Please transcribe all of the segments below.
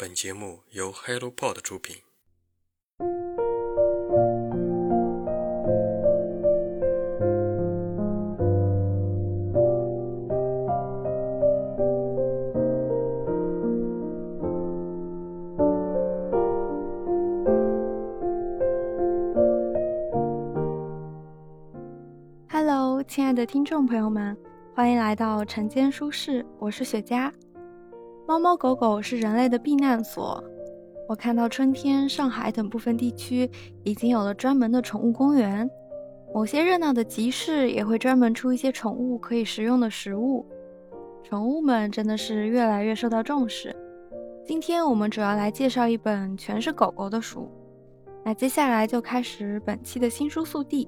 本节目由 HelloPod 出品。 Hello， 亲爱的听众朋友们，欢迎来到晨间书室，我是雪茄。猫猫狗狗是人类的避难所。我看到春天上海等部分地区已经有了专门的宠物公园，某些热闹的集市也会专门出一些宠物可以食用的食物。宠物们真的是越来越受到重视。今天我们主要来介绍一本全是狗狗的书。那接下来就开始本期的新书速递。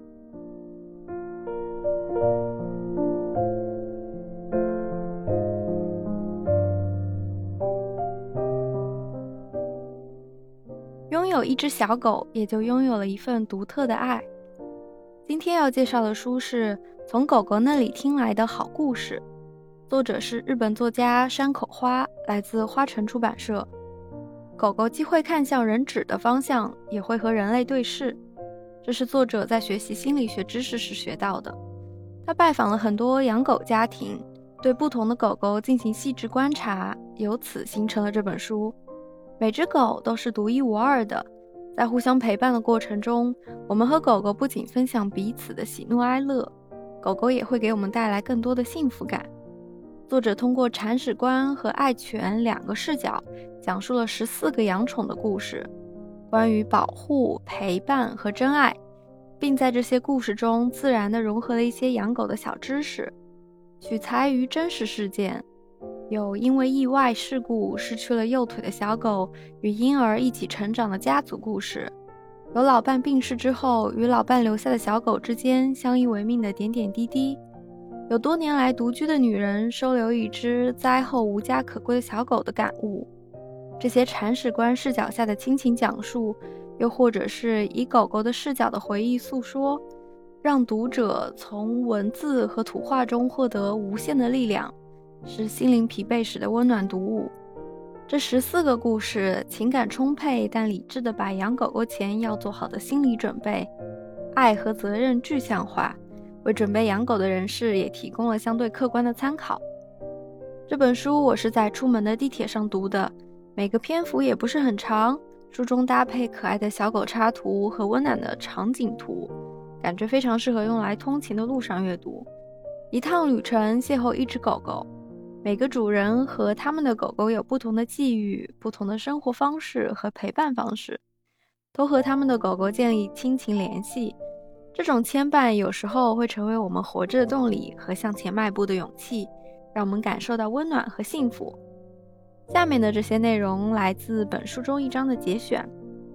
拥有一只小狗，也就拥有了一份独特的爱。今天要介绍的书是《从狗狗那里听来的好故事》，作者是日本作家山口花，来自花城出版社。狗狗既会看向人指的方向，也会和人类对视，这是作者在学习心理学知识时学到的。他拜访了很多养狗家庭，对不同的狗狗进行细致观察，由此形成了这本书。每只狗都是独一无二的，在互相陪伴的过程中，我们和狗狗不仅分享彼此的喜怒哀乐，狗狗也会给我们带来更多的幸福感。作者通过铲屎官和爱犬两个视角，讲述了14个养宠的故事，关于保护、陪伴和真爱，并在这些故事中自然地融合了一些养狗的小知识，取材于真实事件。有因为意外事故失去了右腿的小狗与婴儿一起成长的家族故事，有老伴病逝之后与老伴留下的小狗之间相依为命的点点滴滴，有多年来独居的女人收留一只灾后无家可归的小狗的感悟。这些铲屎官视角下的亲情讲述，又或者是以狗狗的视角的回忆诉说，让读者从文字和图画中获得无限的力量，是心灵疲惫时的温暖读物。这14个故事情感充沛，但理智的把养狗狗前要做好的心理准备，爱和责任具象化，为准备养狗的人士也提供了相对客观的参考。这本书我是在出门的地铁上读的，每个篇幅也不是很长，书中搭配可爱的小狗插图和温暖的场景图，感觉非常适合用来通勤的路上阅读。一趟旅程邂逅一只狗狗，每个主人和他们的狗狗有不同的际遇、不同的生活方式和陪伴方式，都和他们的狗狗建立亲情联系。这种牵绊有时候会成为我们活着的动力和向前迈步的勇气，让我们感受到温暖和幸福。下面的这些内容来自本书中一章的节选。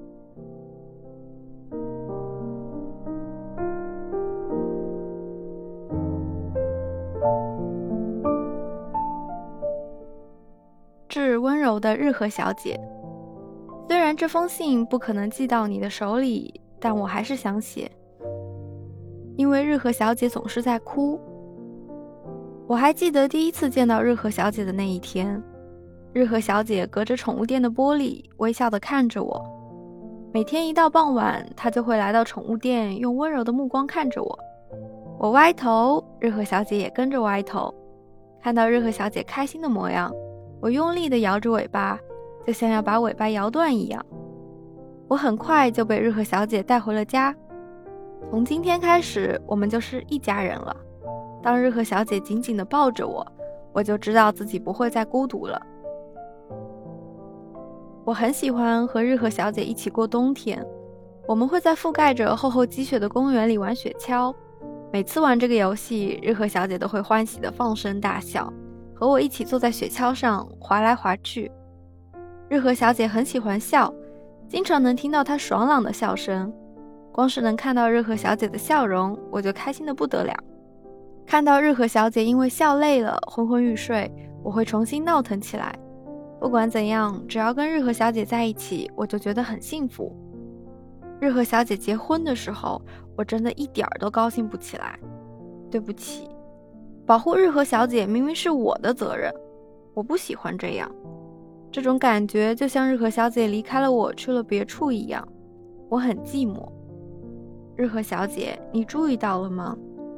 致温柔的日和小姐，虽然这封信不可能寄到你的手里，但我还是想写，因为日和小姐总是在哭。我还记得第一次见到日和小姐的那一天，日和小姐隔着宠物店的玻璃微笑地看着我。每天一到傍晚，她就会来到宠物店，用温柔的目光看着我。我歪头，日和小姐也跟着歪头。看到日和小姐开心的模样，我用力地摇着尾巴，就像要把尾巴摇断一样。我很快就被日和小姐带回了家。从今天开始，我们就是一家人了。当日和小姐紧紧地抱着我，我就知道自己不会再孤独了。我很喜欢和日和小姐一起过冬天，我们会在覆盖着厚厚积雪的公园里玩雪橇。每次玩这个游戏，日和小姐都会欢喜地放声大笑，和我一起坐在雪橇上滑来滑去。日和小姐很喜欢笑，经常能听到她爽朗的笑声。光是能看到日和小姐的笑容，我就开心得不得了。看到日和小姐因为笑累了昏昏欲睡，我会重新闹腾起来。不管怎样，只要跟日和小姐在一起，我就觉得很幸福。日和小姐结婚的时候，我真的一点儿都高兴不起来。对不起，保护日和小姐明明是我的责任，我不喜欢这样。 这种感觉就像日和小姐离开了我去了别处一样，我很寂寞。日和小姐，你注意到了吗？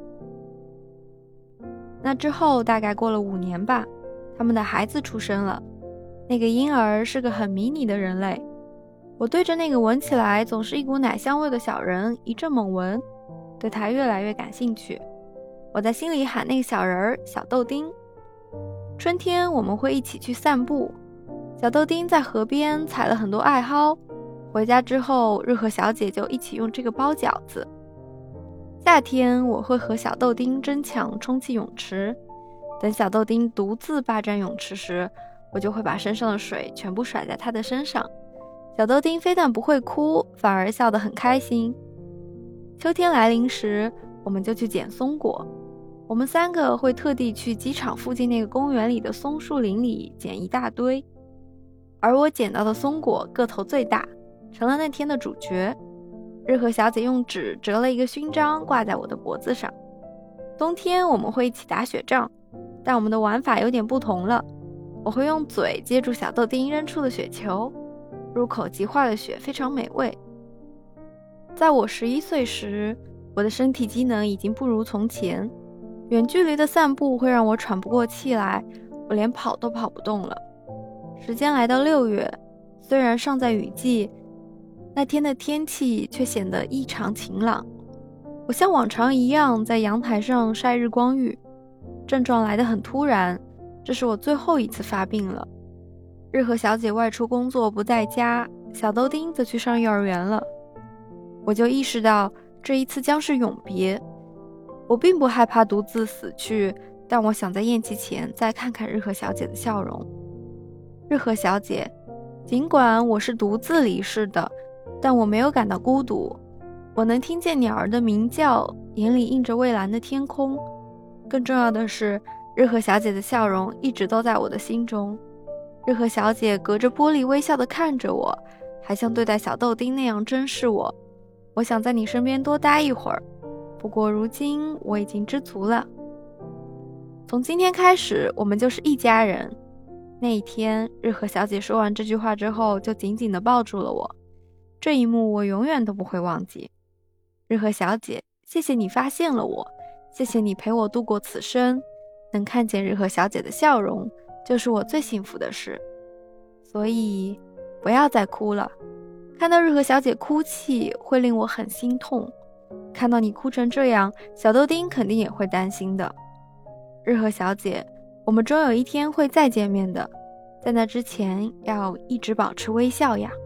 那之后大概过了5年吧，他们的孩子出生了。那个婴儿是个很迷你的人类，我对着那个闻起来总是一股奶香味的小人一阵猛闻，对他越来越感兴趣。我在心里喊那个小人儿小豆丁。春天我们会一起去散步，小豆丁在河边采了很多艾蒿，回家之后日和小姐就一起用这个包饺子。夏天我会和小豆丁争抢充气泳池，等小豆丁独自霸占泳池时，我就会把身上的水全部甩在他的身上。小豆丁非但不会哭，反而笑得很开心。秋天来临时，我们就去捡松果。我们3个会特地去机场附近那个公园里的松树林里捡一大堆，而我捡到的松果个头最大，成了那天的主角。日和小姐用纸折了一个勋章挂在我的脖子上。冬天我们会一起打雪仗，但我们的玩法有点不同了。我会用嘴接住小豆丁扔出的雪球，入口即化的雪非常美味。在我11岁时，我的身体机能已经不如从前，远距离的散步会让我喘不过气来，我连跑都跑不动了。时间来到6月，虽然尚在雨季，那天的天气却显得异常晴朗。我像往常一样在阳台上晒日光浴，症状来得很突然，这是我最后一次发病了。日和小姐外出工作不在家，小豆丁则去上幼儿园了。我就意识到这一次将是永别。我并不害怕独自死去，但我想在咽气前再看看日和小姐的笑容。日和小姐，尽管我是独自离世的，但我没有感到孤独。我能听见鸟儿的鸣叫，眼里映着蔚蓝的天空。更重要的是，日和小姐的笑容一直都在我的心中。日和小姐隔着玻璃微笑地看着我，还像对待小豆丁那样珍视我。我想在你身边多待一会儿，不过如今我已经知足了。从今天开始，我们就是一家人。那一天，日和小姐说完这句话之后，就紧紧地抱住了我。这一幕我永远都不会忘记。日和小姐，谢谢你发现了我，谢谢你陪我度过此生。能看见日和小姐的笑容，就是我最幸福的事。所以，不要再哭了。看到日和小姐哭泣，会令我很心痛。看到你哭成这样，小豆丁肯定也会担心的。日和小姐，我们终有一天会再见面的，在那之前要一直保持微笑呀。